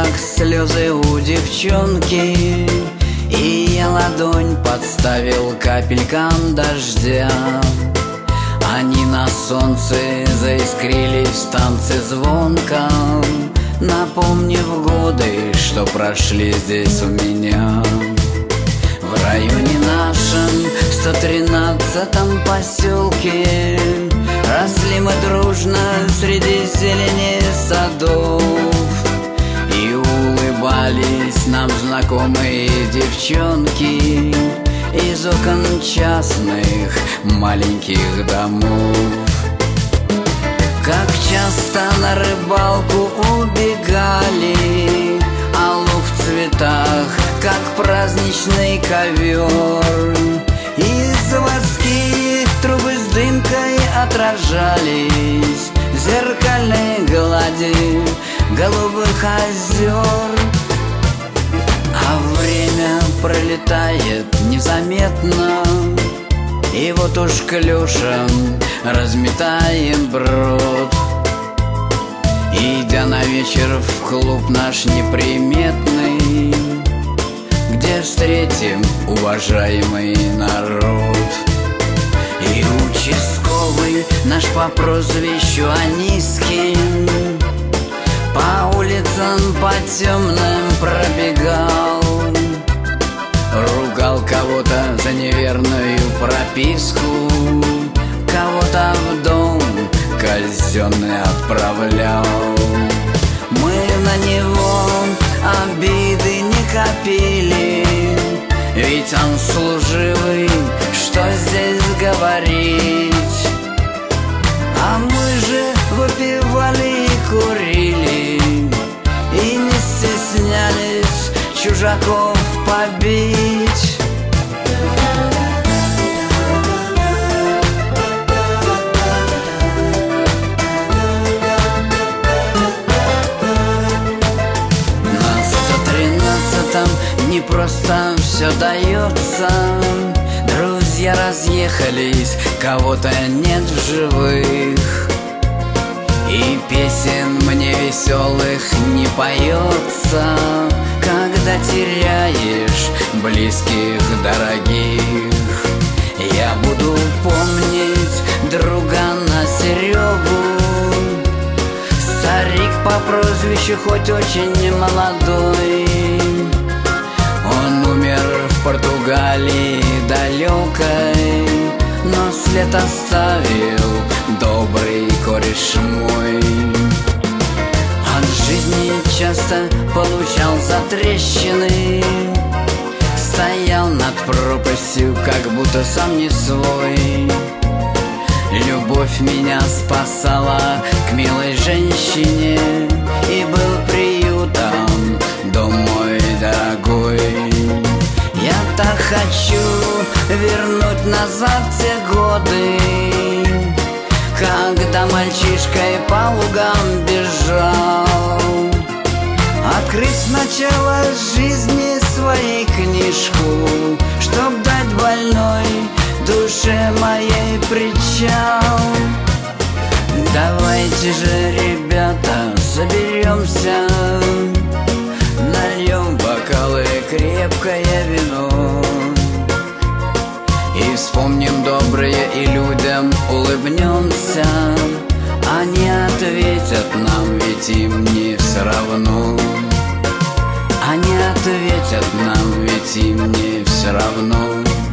как слезы у девчонки, и я ладонь подставил капелькам дождя. Они на солнце заискрились в танце звонко, напомнив годы, что прошли здесь у меня. В районе нашем, 113-м поселке, росли мы дружно среди зелени садов, и улыбались нам знакомые девчонки из окон частных маленьких домов. Как часто на рыбалку убегали, а луг в цветах, как праздничный ковер, и заводские трубы с дымкой отражались в зеркальной глади голубых озер. А время пролетает незаметно, и вот уж клюшем разметаем брод, идя на вечер в клуб наш неприметный, где встретим уважаемый народ. И участковый наш по прозвищу Анискин по улицам по темным пробегал, ругал кого-то за неверную прописку, кого-то в дом казенный отправлял. Мы на него обиды не копили, ведь он служивый, что здесь говорить. А мы же выпивали и курили, и не стеснялись чужаков побить. На 113-м не просто все дается, друзья разъехались, кого-то нет в живых, и песен мне веселых не поется, когда теряешь близких, дорогих. Я буду помнить другана Серегу, старик по прозвищу хоть очень молодой. Он умер в Португалии далекой, но след оставил добрый кореш мой. От жизни часто получал затрещины, стоял над пропастью, как будто сам не свой. Любовь меня спасала к милой женщине, и был приютом дом мой дорогой. Я так хочу вернуть назад те годы, когда мальчишкой по лугам бежал, открыть сначала жизни своей книжку, чтоб дать больной душе моей причал. Давайте же, ребята, соберемся, нальем бокалы крепкое вино, и вспомним добрые, и людям улыбнемся. Они ответят нам, ведь им не все равно. Они ответят нам, ведь им не все равно.